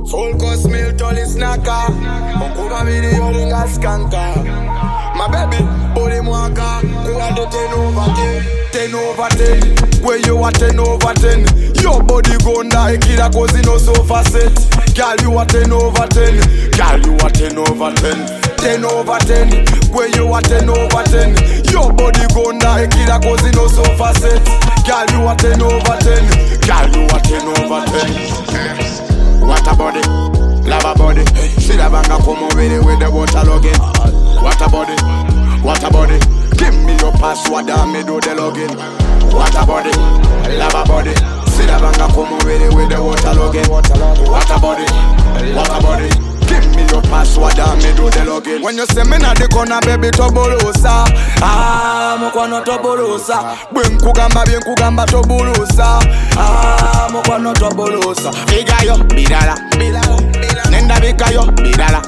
Soul Cosmill Tolly Snacker. Okuba video ringa skanka. My baby, body mwaka. Kuwa de 10 over 10. 10 over 10. Where you are 10 over 10. Your body gon' die, killer cause you know so facet. Girl, you are 10 over 10. Girl, you are 10 over 10. 10 over 10. Where you are 10 over 10. Your body gon' die, killer cause you know so facet. Girl, you are 10 over 10. Girl, you are 10 over 10. What a body, lava body. See the banga come over with the water login. What a body, what a body. Give me your password and me do the login. What a body, lava body. See the banga come over with the water login. What a body, what a body. Give me your password and me do the login. When you say me na the corner, baby, tobolosa. Mokwano tobolosa. Bien kugamba tobolosa. Mokwano tobolosa. Figa yo, bidala. Nenda bika yo, bidala.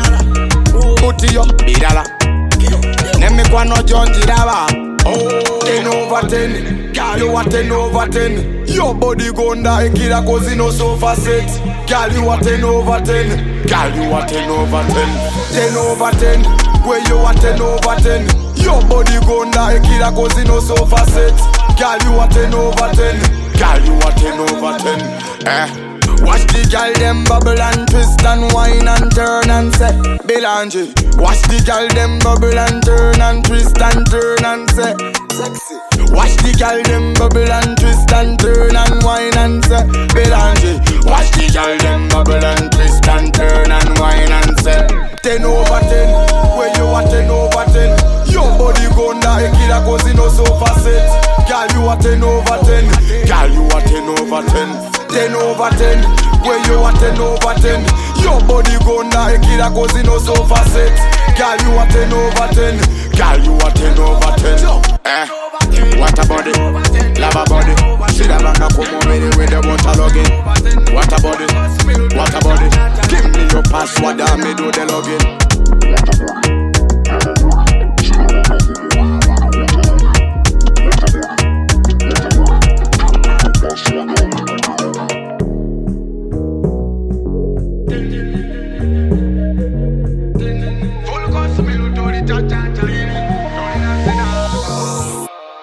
Uti yo, bidala. Nemi kwano John Jiraba. 10 over 10. Girl, you are 10 over 10. Your body gon' die, killer cause you know so facet. Girl, you are 10 over 10. Girl, you are 10 over 10. 10 over 10. Where you are 10 over 10. Your body gon' die, killer cause you know so facet. Girl, you are 10 over 10. Girl, you are 10 over 10. Watch the girl them bubble and twist and whine and turn and say Belange. Watch the girl them bubble and turn and twist and turn and say sexy. Watch the girl them bubble and twist and turn and whine and say Belange. Watch the girl them bubble and twist and turn and whine and say 10 over 10. Where you are 10 over 10. Your body gon' die, killer cause you know so facet. Girl, you are 10 over 10. Girl, you are 10 over 10. 10 over 10. Where you are 10 over 10. Your body gon' die, killer cause you know so facet. Girl, you are 10 over 10. Girl, you are 10 over 10.